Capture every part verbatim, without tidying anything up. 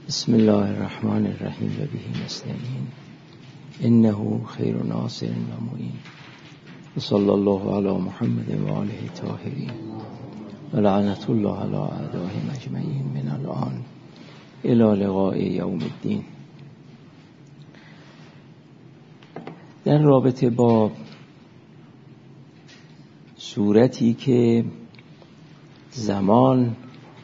بسم الله الرحمن الرحیم و به نستعین انه خیر ناصر و معین و صلی الله علی محمد و آله الطاهرین و لعنت الله علی اعدائهم اجمعین من الان الی لقاء یوم الدین. در رابطه با صورتی که زمان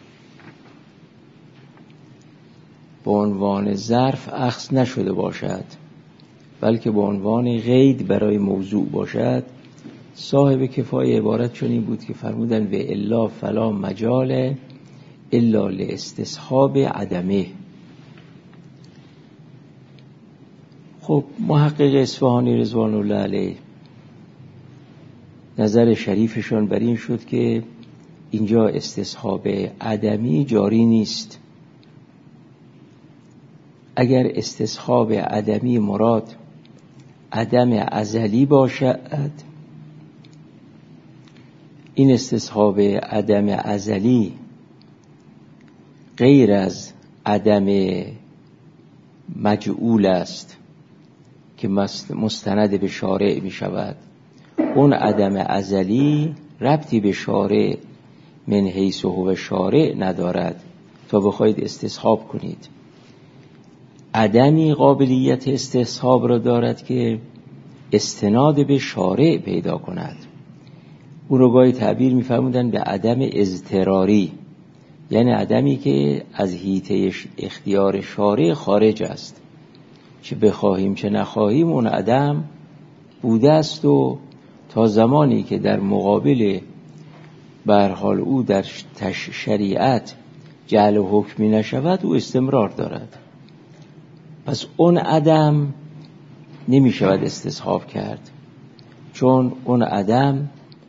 به عنوان ظرف اخذ نشده باشد بلکه به عنوان قید برای موضوع باشد، صاحب کفایه عبارت چنین بود که فرمودن و الا فلا مجال الا لاستصحاب عدمه. خب محقق اصفهانی رضوان الله علیه نظر شریفشان بر این شد که اینجا استصحاب عدمی جاری نیست. اگر استصحاب عدمی مراد عدم ازلی باشد، این استصحاب عدم ازلی غیر از عدم مجعول است که مستند به شارع می شود. اون عدم ازلی ربطی به شارع من حیث هو شارع ندارد تا بخواید استصحاب کنید. عدمی قابلیت استصحاب را دارد که استناد به شارع پیدا کند. اون رو گاهی تعبیر می‌فرمودن به عدم اضطراری، یعنی عدمی که از حیطه اختیار شارع خارج است، چه بخواهیم چه نخواهیم اون عدم بوده است و تا زمانی که در مقابل به هر حال او در شریعت جعل حکمی نشود او استمرار دارد. پس اون عدم نمی شود استصحاب کرد، چون اون عدم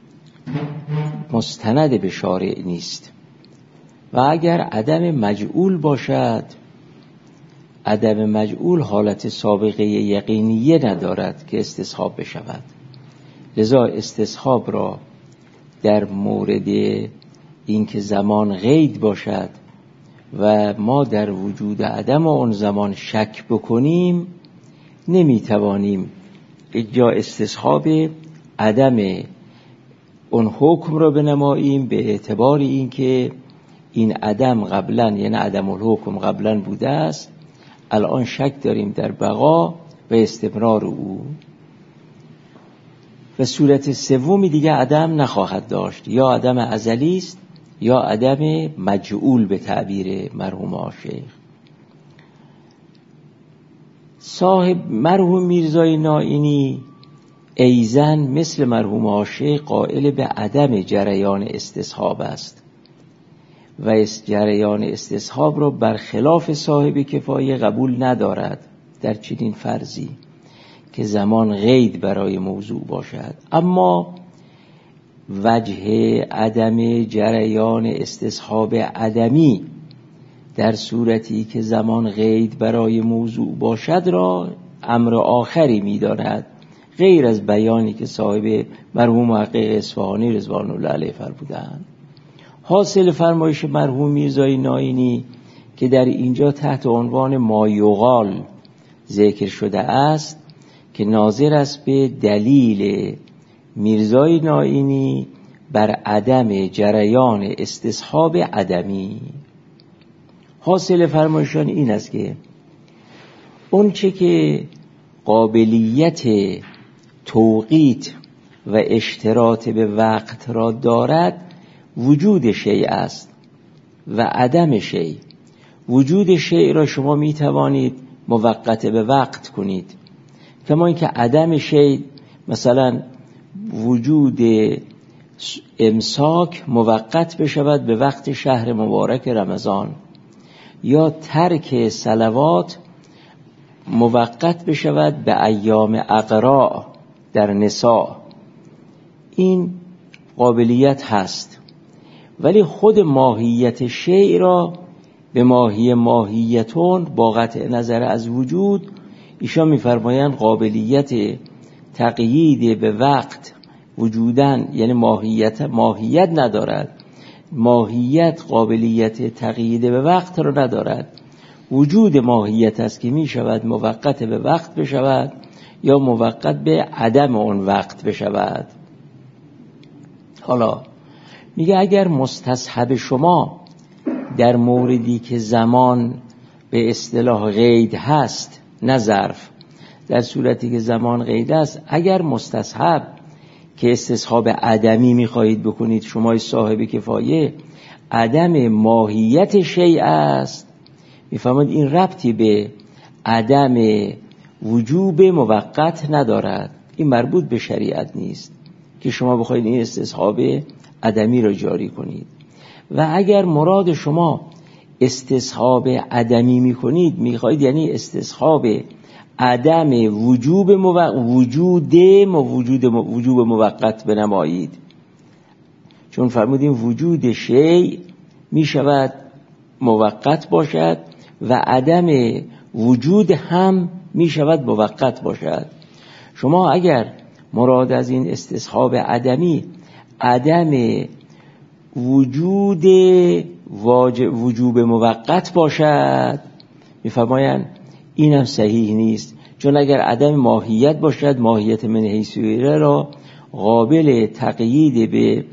مستند به شارع نیست. و اگر عدم مجعول باشد، عدم مجعول حالت سابقه یقینیه ندارد که استصحاب بشود. لذا استصحاب را در مورد اینکه زمان قید باشد و ما در وجود عدم اون زمان شک بکنیم نمیتوانیم جا استصحاب عدم اون حکم را بنماییم به اعتبار اینکه این عدم قبلا، یعنی عدم الحکم قبلا بوده است، الان شک داریم در بقا و استمرار او. و صورت سومی دیگه عدم نخواهد داشت، یا عدم ازلی است یا عدم مجعول به تعبیر مرحوم عاشق. صاحب مرحوم میرزای نائینی ایزن مثل مرحوم عاشق قائل به عدم جریان استصحاب است و جریان استصحاب را برخلاف صاحب کفایه قبول ندارد در چنین فرضی که زمان قید برای موضوع باشد. اما وجه عدم جریان استصحاب عدمی در صورتی که زمان قید برای موضوع باشد را امر آخری می داند غیر از بیانی که صاحب مرحوم محقق اصفهانی رضوان الله علیه فرمودند. حاصل فرمایش مرحوم میرزای نائینی که در اینجا تحت عنوان ما یقال ذکر شده است که ناظر است به دلیل میرزای نائینی بر عدم جریان استصحاب عدمی. حاصل فرمایشان این است که اون چه که قابلیت توقیت و اشتراط به وقت را دارد وجود شیء است و عدم شیء. وجود شیء را شما می توانید موقت به وقت کنید، کما اینکه عدم شیء مثلا وجود امساک موقت بشود به وقت شهر مبارک رمضان، یا ترک صلوات موقت بشود به ایام اقراء در نساء. این قابلیت هست، ولی خود ماهیت شیء را به ماهی ماهیتون با قطع نظر از وجود ایشان می‌فرمایند قابلیت تقیید به وقت وجودن، یعنی ماهیت ماهیت ندارد. ماهیت قابلیت تقیید به وقت را ندارد. وجود ماهیت است که می شود موقت به وقت بشود یا موقت به عدم اون وقت بشود. حالا میگه اگر مستصحب شما در موردی که زمان به اصطلاح قید هست، نه ظرف، در صورتی که زمان قید است، اگر مستصحب که استصحاب عدمی میخواهید بکنید شما صاحب کفایه، عدم ماهیت شیء است، میفهمید این ربطی به عدم وجوب موقت ندارد، این مربوط به شریعت نیست که شما بخواید این استصحاب عدمی را جاری کنید. و اگر مراد شما استصحاب عدمی میکنید، میخواید یعنی استصحاب عدم وجوب موقت وجود وجود وجوب موقت بنمایید، چون فرمودیم وجود شیء می شود موقت باشد و عدم وجود هم می شود موقت باشد. شما اگر مراد از این استصحاب عدمی عدم وجود واجب وجوب موقت باشد، می‌فرمایند اینم صحیح نیست، چون اگر عدم ماهیت باشد، ماهیت من حیث غیره را قابل تقیید به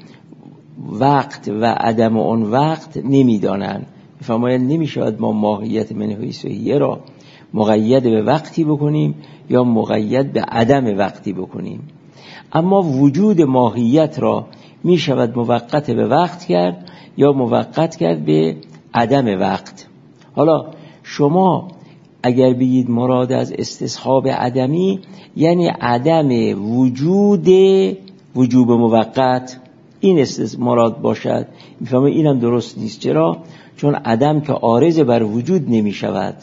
وقت و عدم اون وقت نمیدانند. می‌فرمایند نمی‌شود ما ماهیت من حیث غیره را مقید به وقتی بکنیم یا مقید به عدم وقتی بکنیم، اما وجود ماهیت را می شود موقت به وقت کرد یا موقت کرد به عدم وقت. حالا شما اگر بگید مراد از استصحاب عدمی یعنی عدم وجود وجوب موقت، این استث مراد باشد، میفهمه اینم درست نیست. چرا؟ چون عدم که عارض بر وجود نمی شود،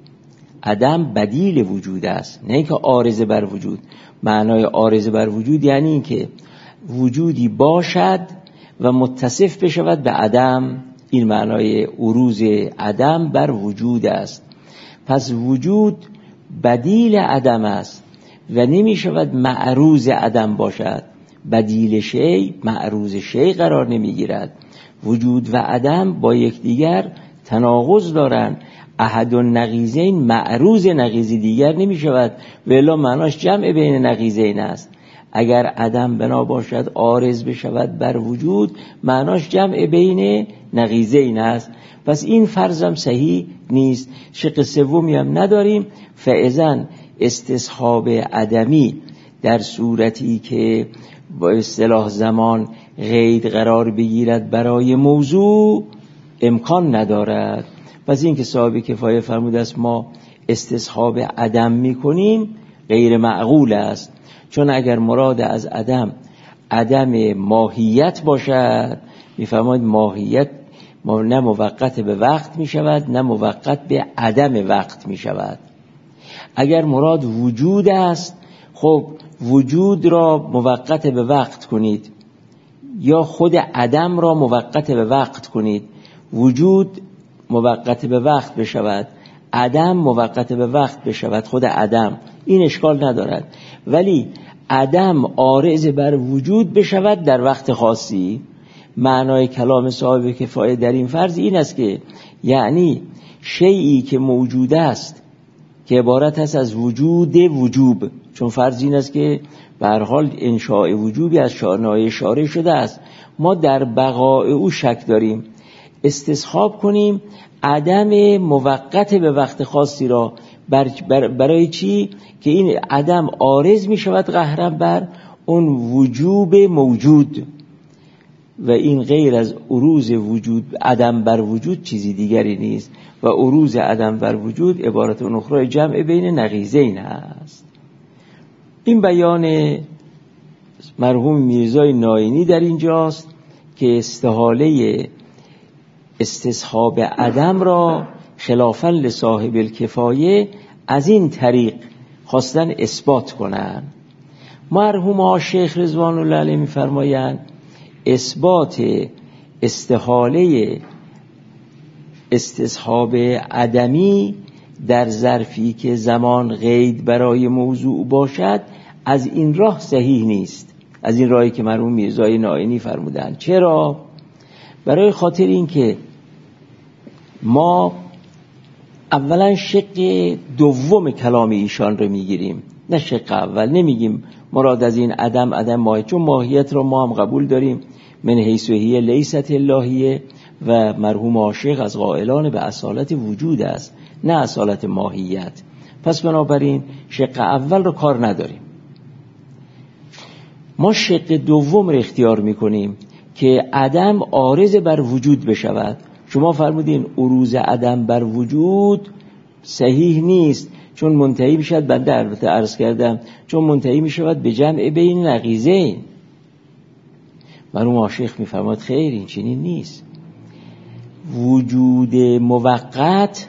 عدم بدیل وجود است، نه اینکه عارض بر وجود. معنای عارض بر وجود یعنی این که وجودی باشد و متصف بشود به عدم، این معنای عروض عدم بر وجود است. پس وجود بدیل عدم است و نمی شود معروض عدم باشد. بدیل شی معروض شی قرار نمی گیرد. وجود و عدم با یکدیگر تناقض دارند. احد النقیضین معروض نقیض دیگر نمی شود، ولی معناش جمع بین نقیضین است. اگر عدم بنا باشد عارض بشود بر وجود، معناش جمع بین نقیضین است. پس این فرضم صحیح نیست. شق سومی هم نداریم. فاذن استصحاب عدمی در صورتی که با اصطلاح زمان قید قرار بگیرد برای موضوع امکان ندارد. پس این که صاحب کفایه فرموده است ما استصحاب عدم میکنیم غیر معقول است، چون اگر مراد از عدم عدم ماهیت باشد، میفرماید ماهیت نه موقت به وقت میشود نه موقت به عدم وقت میشود. اگر مراد وجود است، خب وجود را موقت به وقت کنید یا خود عدم را موقت به وقت کنید. وجود موقت به وقت بشود، عدم موقت به وقت بشود، خود عدم، این اشکال ندارد. ولی عدم عارض بر وجود بشود در وقت خاصی. معنای کلام صاحب کفایه در این فرض این است که یعنی شیئی که موجود است که عبارت است از وجود وجوب، چون فرض این است که به هر حال انشاء وجوبی از شانای اشاره شده است، ما در بقای او شک داریم، استصحاب کنیم عدم موقت به وقت خاصی را بر بر برای چی؟ که این عدم عارض می شود قهرا بر اون وجوب موجود، و این غیر از عروض وجود عدم بر وجود چیزی دیگری نیست، و عروض عدم بر وجود عبارت اخرى جمع بین نقیضین هست. این بیان مرحوم میرزای ناینی در اینجاست که استحاله استصحاب عدم را خلافاً لصاحب الکفایه از این طریق خواستن اثبات کنند. مرحوم شیخ رضوان الله علیه می‌فرمایند اثبات استحاله استصحاب عدمی در ظرفی که زمان قید برای موضوع باشد از این راه صحیح نیست، از این راهی که مرحوم میرزای ناینی فرمودند. چرا؟ برای خاطر این که ما اولا شق دوم کلام ایشان رو میگیریم، نه شق اول. نمیگیم مراد از این عدم عدم ماهیت، چون ماهیت رو ما هم قبول داریم، من حیث هی لیست اللهیه، و مرحوم عاشق از قائلان به اصالت وجود است نه اصالت ماهیت. پس بنابراین شق اول رو کار نداریم. ما شق دوم رو اختیار میکنیم که عدم عارض بر وجود بشود. شما فرمودین عروض عدم بر وجود صحیح نیست، چون منتهی میشود، بنده البته عرض کردم چون منتهی میشود به جمع بین نقیضین. مرحوم عاشق میفرماد خیر، این چنین نیست. وجود موقت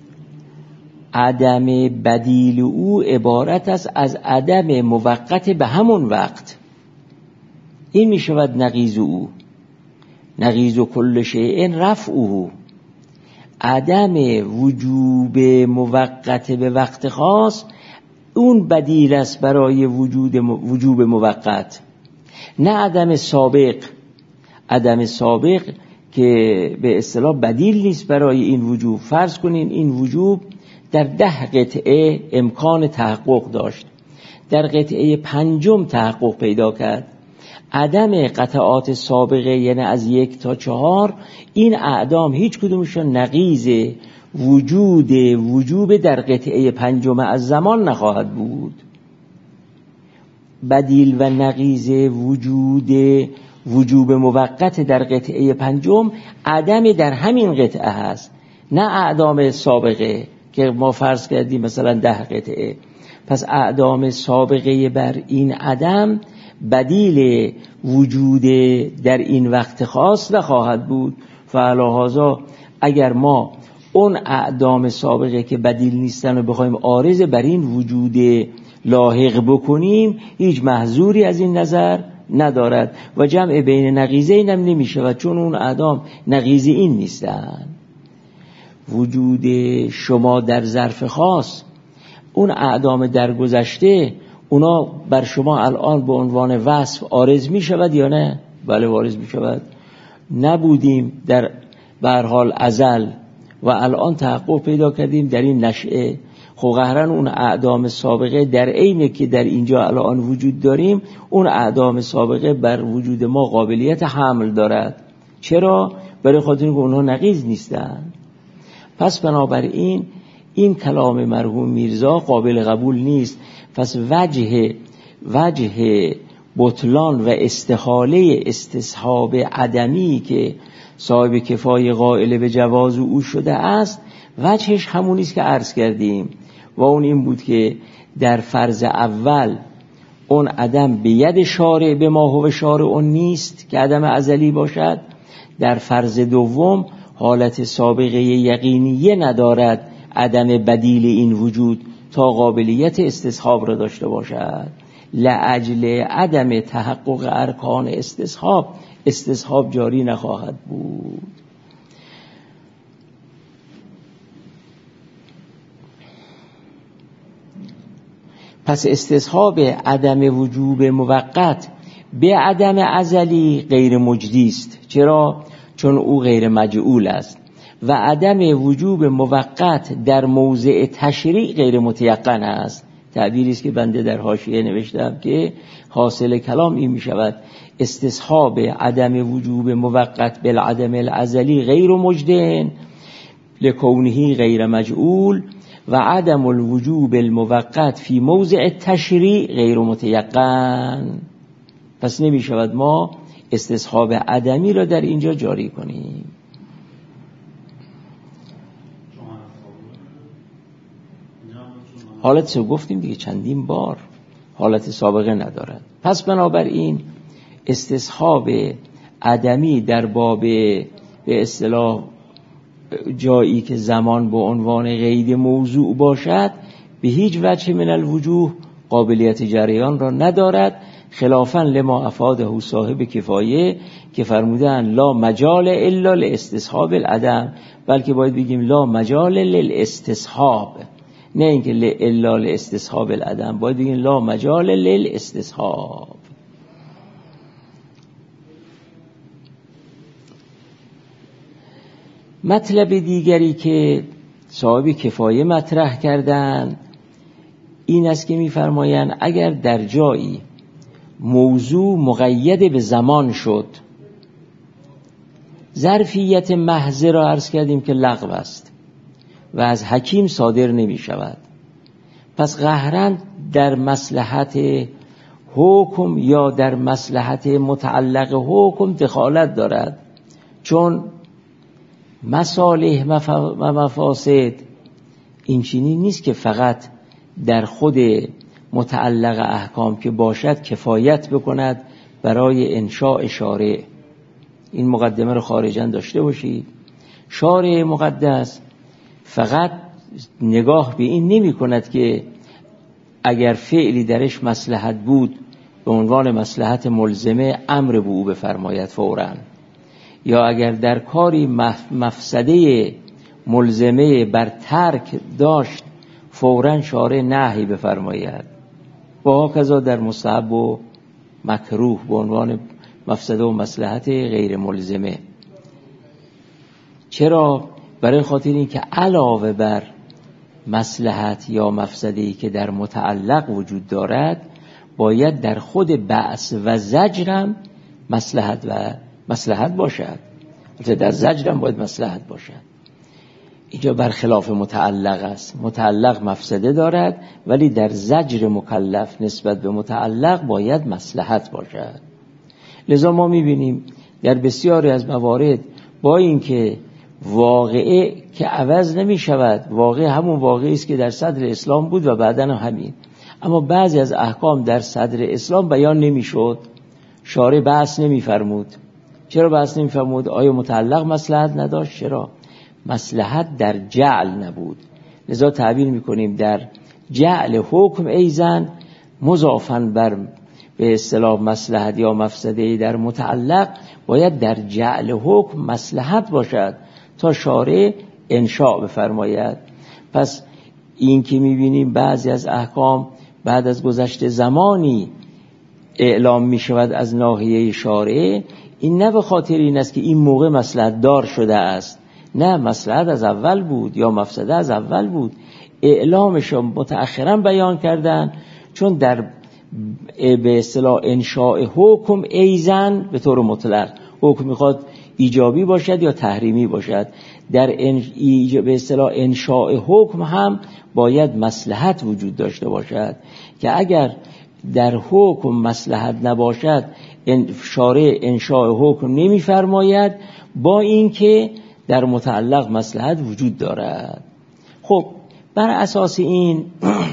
عدم بدیل او عبارت است از عدم موقت به همون وقت. این می شود نقیض او. نقیض کل شیء رفعه. عدم وجوب موقت به وقت خاص اون بدیل است برای وجود وجوب موقت، نه عدم سابق. عدم سابق که به اصطلاح بدیل نیست برای این وجوب. فرض کنین این وجوب در ده قطعه امکان تحقق داشت، در قطعه پنجم تحقق پیدا کرد. عدم قطعات سابقه یعنی از یک تا چهار، این اعدام هیچ کدومشون نقیض وجود وجوب در قطعه پنجم از زمان نخواهد بود. بدیل و نقیض وجود وجوب موقت در قطعه پنجم عدم در همین قطعه هست، نه اعدام سابقه که ما فرض کردیم مثلا ده قطعه. پس اعدام سابقه بر این عدم بدیل وجود در این وقت خاص نخواهد بود. فعلاهذا اگر ما اون اعدام سابقه که بدیل نیستن رو بخوایم عارض بر این وجود لاحق بکنیم، هیچ محظوری از این نظر ندارد و جمع بین نقیضین هم نمی شود، چون اون اعدام نقیض این نیستن. وجود شما در ظرف خاص، اون اعدام درگذشته، اونا بر شما الان به عنوان وصف عارض می شود یا نه؟ بله عارض می شود. نبودیم در به هر حال ازل و الان تحقق پیدا کردیم در این نشأه. خب قهرن اون اعدام سابقه در عینه که در اینجا الان وجود داریم، اون اعدام سابقه بر وجود ما قابلیت حمل دارد. چرا؟ برای خاطر اینکه اونها نقیض نیستن. پس بنابراین این کلام مرحوم میرزا قابل قبول نیست. پس وجه وجه بطلان و استحاله استصحاب عدمی که صاحب کفایه قائل به جواز او شده است، وجهش همونی است که عرض کردیم و اون این بود که در فرض اول اون عدم به ید شارع به ما هو شارع اون نیست که عدم ازلی باشد. در فرض دوم حالت سابقه یقینیه ندارد عدم بدیل این وجود تا قابلیت استصحاب را داشته باشد. لاجل عدم تحقق ارکان استصحاب، استصحاب جاری نخواهد بود. پس استصحاب عدم وجوب موقت به عدم ازلی غیر مجدی است. چرا؟ چون او غیر مجعول است و عدم وجوب موقت در موضع تشریع غیر متیقن است. تعبیری است که بنده در حاشیه نوشتم که حاصل کلام این می شود: استصحاب عدم وجوب موقت بالعدم الازلی غیر مجدن لکونه غیر مجعول و عدم الوجوب الموقت فی موضع تشریع غیر متیقن. پس نمی شود ما استصحاب عدمی را در اینجا جاری کنیم. حالت سو گفتیم دیگه چندین بار، حالت سابقه ندارد. پس بنابراین استصحاب عدمی در باب به اصطلاح جایی که زمان به عنوان قید موضوع باشد به هیچ وجه من الوجوه قابلیت جریان را ندارد، خلافاً لما افاده صاحب کفایه که فرمودن لا مجال الا لاستصحاب العدم، بلکه باید بگیم لا مجال للاستصحاب، نه اینکه الا لاستصحاب العدم، باید بگیم لا مجال للاستصحاب. مطلب دیگری که صاحب کفایه مطرح کردن این است که می‌فرمایند اگر در جایی موضوع مقید به زمان شد، ظرفیت محض را عرض کردیم که لغو است و از حکیم صادر نمی شود، پس قهراً در مصلحت حکم یا در مصلحت متعلق حکم دخالت دارد، چون مصالح و مفاسد این چنین نیست که فقط در خود متعلق احکام که باشد کفایت بکند برای انشاء شارع. این مقدمه رو خارجاً داشته باشید. شارع مقدس فقط نگاه به این نمی کند که اگر فعلی درش مصلحت بود به عنوان مصلحت ملزمه امر به او بفرماید فوراً، یا اگر در کاری مفسده ملزمه بر ترک داشت فوراً شارع نهی بفرماید، و هکذا در مستحب و مکروه به عنوان مفسده و مصلحت غیر ملزمه. چرا؟ برای خاطر این که علاوه بر مصلحت یا مفسده‌ای که در متعلق وجود دارد باید در خود بعث و زجر هم مصلحت و مصلحت باشد. البته در زجر هم باید مصلحت باشد. اینجا برخلاف متعلق است. متعلق مفسده دارد ولی در زجر مکلف نسبت به متعلق باید مصلحت باشد. لذا ما می‌بینیم در بسیاری از موارد با اینکه واقعه که عوض نمی شود، واقع همون واقعی است که در صدر اسلام بود و بعداً همین، اما بعضی از احکام در صدر اسلام بیان نمی شد، شارع بحث نمی فرمود. چرا بحث نمی فرمود؟ آیا متعلق مصلحت نداشت؟ چرا؟ مصلحت در جعل نبود. لذا تعبیر می کنیم در جعل حکم ایزن مضافاً بر به اصطلاح مصلحت یا مفسده در متعلق باید در جعل حکم مصلحت باشد تا شارع انشاء بفرماید. پس این که می‌بینیم بعضی از احکام بعد از گذشت زمانی اعلام می‌شود از ناحیه شارع، این نه به خاطر این است که این موقع مصلحت دار شده است، نه، مصلحت از اول بود یا مفسده از اول بود، اعلامش رو متأخراً بیان کردن، چون در به اصطلاح انشاء حکم ایزن به طور مطلق حکم میخواد ایجابی باشد یا تحریمی باشد، در به اصطلاح انشاء حکم هم باید مصلحت وجود داشته باشد که اگر در حکم مصلحت نباشد شارع انشاء حکم نمیفرماید، با اینکه در متعلق مصلحت وجود دارد. خب بر اساس این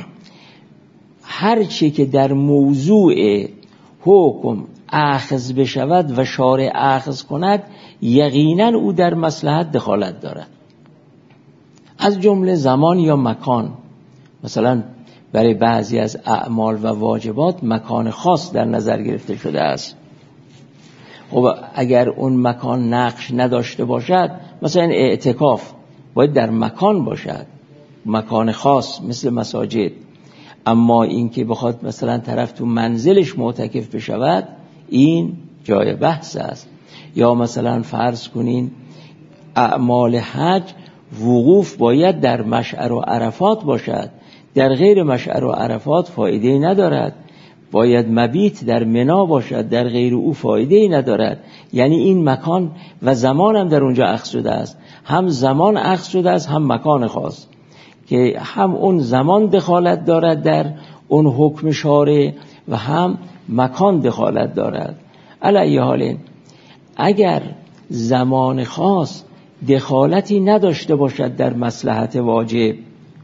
هر چی که در موضوع حکم اخذ بشود و شارع اخذ کند یقینا او در مصلحت دخالت دارد، از جمله زمان یا مکان. مثلا برای بعضی از اعمال و واجبات مکان خاص در نظر گرفته شده است. خب اگر اون مکان نقش نداشته باشد، مثلا اعتکاف باید در مکان باشد، مکان خاص مثل مساجد. اما این که بخواد مثلا طرف تو منزلش معتکف بشود این جای بحث است. یا مثلا فرض کنین اعمال حج وقوف باید در مشعر و عرفات باشد، در غیر مشعر و عرفات فایده ندارد، باید مبیت در منا باشد، در غیر او فایده ندارد. یعنی این مکان و زمان هم در اونجا اخذ شده است، هم زمان اخذ شده است هم مکان خاص، که هم اون زمان دخالت دارد در اون حکم شارع و هم مکان دخالت دارد. علی حال اگر زمان خاص دخالتی نداشته باشد در مصلحت واجب،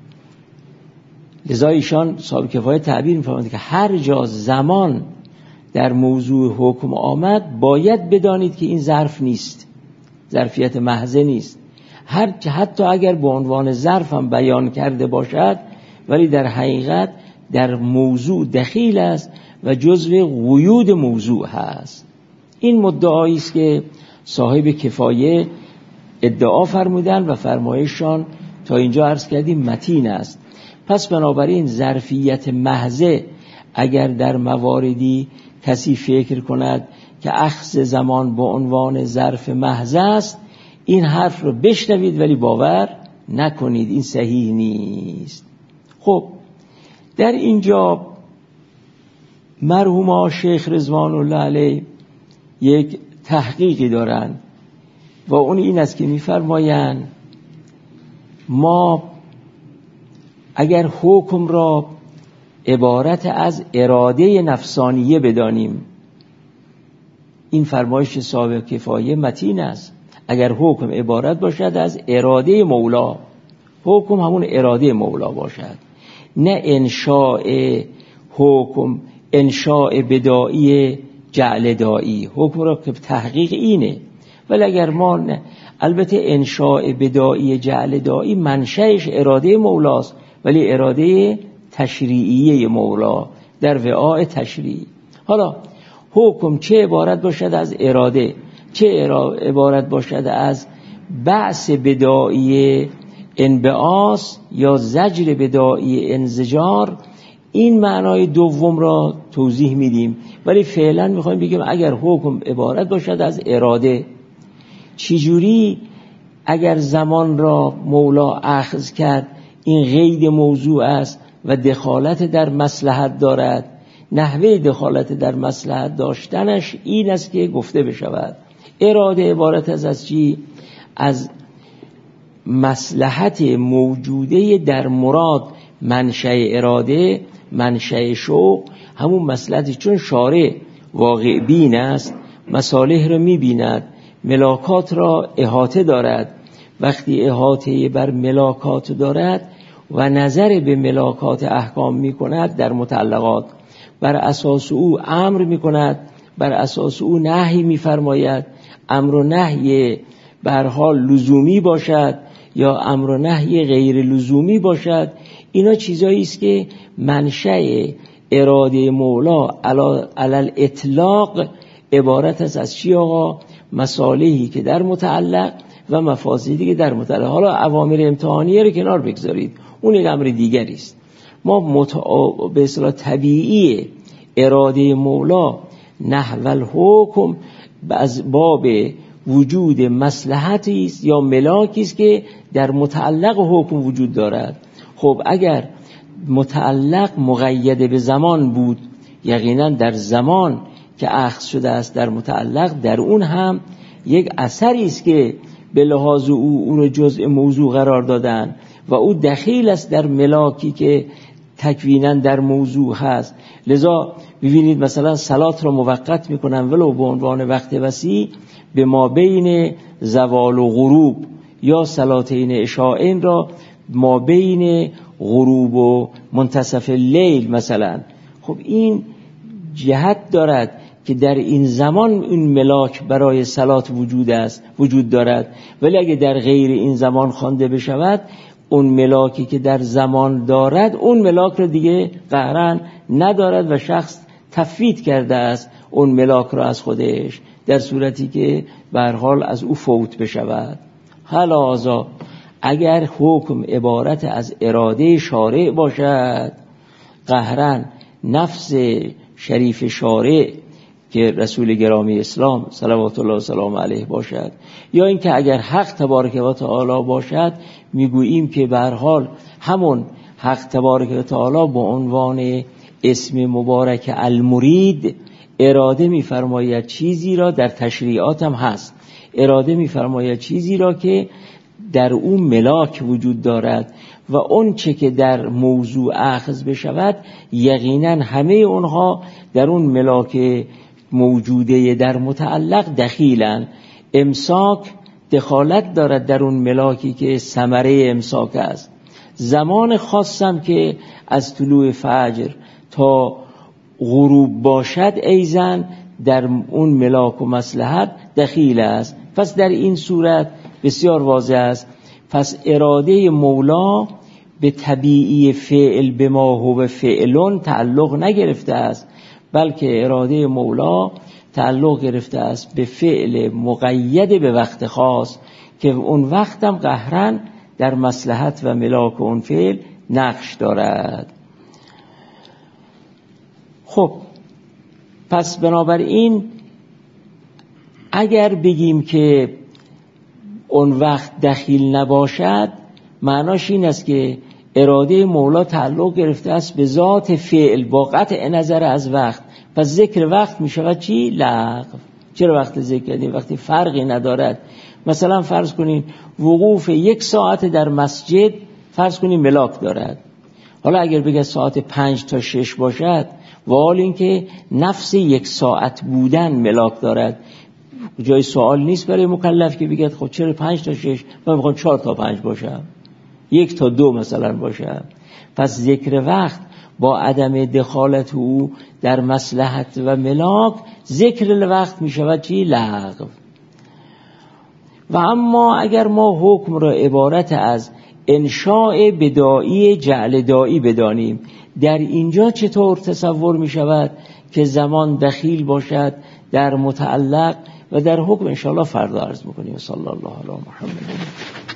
لذا ایشان صاحب کفایه تعبیر می‌فرمایند که هر جا زمان در موضوع حکم آمد باید بدانید که این ظرف نیست، ظرفیت محض نیست، هر حتی اگر به عنوان ظرف هم بیان کرده باشد ولی در حقیقت در موضوع دخیل است و جزو قیود موضوع هست. این مدعایی است که صاحب کفایه ادعا فرمودن و فرمایششان تا اینجا عرض کردیم متین است. پس بنابراین ظرفیت محض اگر در مواردی کسی فکر کند که اخذ زمان به عنوان ظرف محض است، این حرف رو بشنوید ولی باور نکنید، این صحیح نیست. خب در اینجا مرحوم شیخ رضوان الله علیه یک تحقیقی دارن و اون این است که می‌فرمایند ما اگر حکم را عبارت از اراده نفسانیه بدانیم، این فرمایش صاحب کفایه متین است، اگر حکم عبارت باشد از اراده مولا، حکم همون اراده مولا باشد، نه انشاء حکم انشاء بدائی جعل دائی، حکم را که تحقیق اینه. ولی اگر ما نه، البته انشاء بدائی جعل دائی منشأش اراده مولاست، ولی اراده تشریعیه مولا در وعاء تشریعی. حالا حکم چه عبارت باشد از اراده، چه عبارت باشد از بعث بدائی انبعاث یا زجر بدائی انزجار، این معنای دوم را توضیح میدیم. ولی فعلا میخوایم بگیم اگر حکم عبارت باشد از اراده، چجوری اگر زمان را مولا اخذ کرد این قید موضوع است و دخالت در مصلحت دارد، نحوه دخالت در مصلحت داشتنش این است که گفته بشود. اراده عبارت از از چی؟ از مصلحت موجوده در مراد. منشأ اراده، منشأ شوق همون مصلحتی، چون شارع واقع بین است، مصالح را می‌بیند، ملاکات را احاطه دارد. وقتی احاطه بر ملاکات دارد و نظر به ملاکات احکام می‌کند در متعلقات، بر اساس او امر می‌کند، بر اساس او نهی می‌فرماید. امر و نهی به هر حال لزومی باشد یا امر و نهی غیر لزومی باشد، اینا چیزایی است که منشأ اراده مولا علی الاطلاق عبارت است از چی آقا؟ مصالحی که در متعلق و مفاسدی که در متعلق. حالا اوامر امتحانیه رو کنار بگذارید، اون یک امر دیگری است. ما متع... به اصطلاح طبیعی اراده مولا نحو الحکم از باب وجود مصلحتی است یا ملاکی است که در متعلق حکم وجود دارد. خب اگر متعلق مقید به زمان بود، یقینا در زمان که اخذ شده است در متعلق، در اون هم یک اثری است که به لحاظ او او رو جزء موضوع قرار دادن و او دخیل است در ملاکی که تکوینا در موضوع هست. لذا ببینید مثلا صلات را موقت میکنن ولو به عنوان وقت وسیع به ما بین زوال و غروب، یا صلاتین عشاءین را ما بین غروب و منتصف اللیل مثلا. خب این جهت دارد که در این زمان این ملاک برای صلات وجود است، وجود دارد. ولی اگه در غیر این زمان خوانده بشود، اون ملاکی که در زمان دارد اون ملاک را دیگه قهرن ندارد و شخص تفویت کرده است اون ملاک را از خودش، در صورتی که به هر حال از او فوت بشود. حالا اگر حکم عبارت از اراده شارع باشد، قهرن نفس شریف شارع که رسول گرامی اسلام صلوات الله و سلام علیه باشد، یا اینکه اگر حق تبارک و تعالی باشد، میگوییم که به هر حال همون حق تبارک و تعالی با عنوان اسم مبارک المرید اراده می‌فرماید چیزی را، در تشریعات هم هست، اراده می‌فرماید چیزی را که در اون ملاک وجود دارد و اون چه که در موضوع اخذ بشود یقینا همه اونها در اون ملاک موجوده در متعلق دخیلن. امساک دخالت دارد در اون ملاکی که ثمره امساک است. زمان خاصم که از طلوع فجر تا غروب باشد ایزن در اون ملاک و مصلحت دخیل است. پس در این صورت بسیار واضح است. پس اراده مولا به طبیعی فعل به ما هو فعلون تعلق نگرفته است، بلکه اراده مولا تعلق گرفته است به فعل مقید به وقت خاص که اون وقتم قهرن در مصلحت و ملاک اون فعل نقش دارد. خب پس بنابراین اگر بگیم که اون وقت دخیل نباشد، معناش این است که اراده مولا تعلق گرفته است به ذات فعل با قطع نظر از وقت، پس ذکر وقت می شود چی؟ لغو. چرا وقت ذکر کردیم وقتی فرقی ندارد؟ مثلا فرض کنین وقوف یک ساعت در مسجد فرض کنین ملاک دارد. حالا اگر بگه ساعت پنج تا شش باشد و حال این که نفس یک ساعت بودن ملاک دارد، جای سوال نیست برای مکلف که بگه خب چرا پنج تا شش، من میخوام چهار تا پنج باشم، یک تا دو مثلا باشم. پس ذکر وقت با عدم دخالت او در مصلحت و ملاک، ذکر وقت می شود چی؟ لغو. و اما اگر ما حکم را عبارت از انشاء بدائی جعل دائی بدانیم، در اینجا چطور تصور می شود که زمان دخیل باشد در متعلق و در حکم؟ انشاءالله فردا عرض میکنیم. صلی الله علی محمد.